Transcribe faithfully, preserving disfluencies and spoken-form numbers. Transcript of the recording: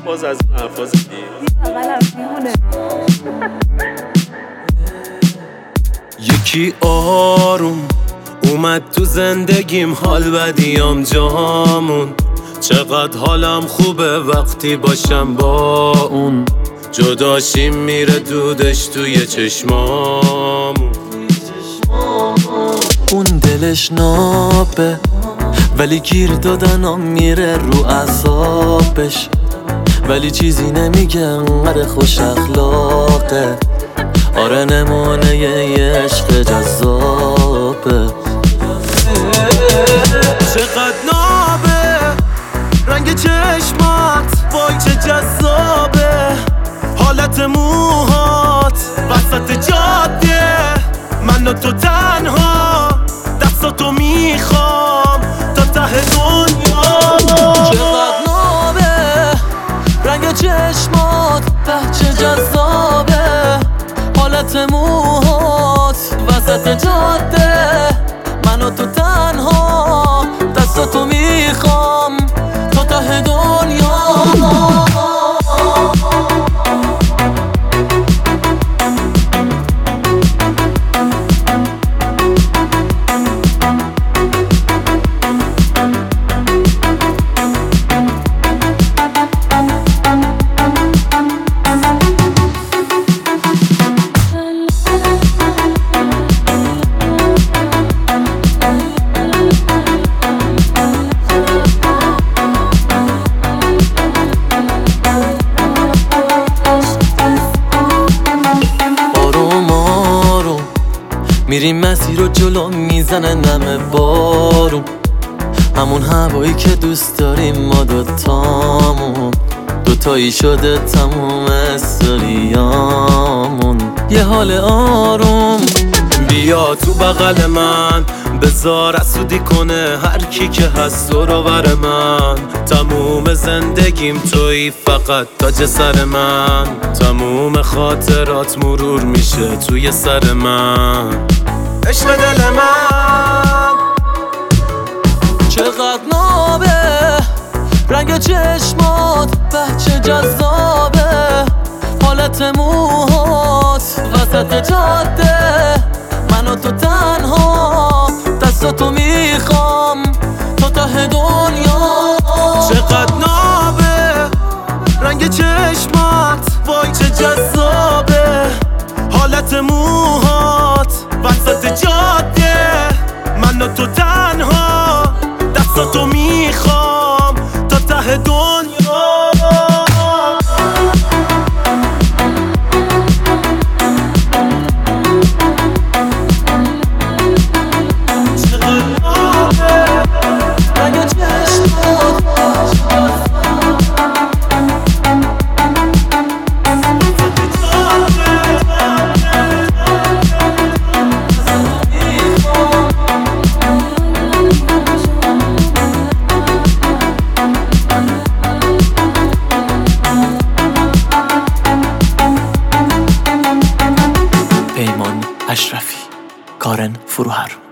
باز از اون حرفا زدی. یکی آروم اومد تو زندگیم، حال بدیام جامون. چقدر حالم خوبه وقتی باشم با اون. جداشیم میره دودش توی چشمامون. اون دلش نابه ولی گیر دادنم میره رو اعصابش، ولی چیزی نمیگه انقدر خوش اخلاقه. آره نمونه یه عشق جذابه. چقدر نابه رنگ چشمات، وای چه جذابه. حالت موهات وسط جاده، من و تو تنها دستاتو میخوام تا ته دنیا. چقدر نابه رنگ چشمات، به چه جذابه. حالت موهات وسط جاده، من و تو تنها دستاتو میخوام تا ته دنیا. میریم مسیر رو جلو میزنه نم بارون، همون هوایی که دوست داریم ما دوتامون. دوتایی شده تموم استوریامون. یه حال آروم بیا تو بغل من، بذار اسودی کنه هر کی که هست دور و بر من. تموم زندگیم تویی فقط تاج سر من. تموم خاطرات مرور میشه توی سر من. عشق دل من چقدر نابه رنگ چشمات، به چه جذابه. حالت موهات وسط جاده، من و تو تنها دستاتو میخوام تا ته دنیا. چقدر نابه رنگ چشمات، وای چه جذابه. حالت موهات وسط جاده، من و تو تنها دستاتو میخوام تا ته دنیا. پیمان اشرفی، کارن فروهر.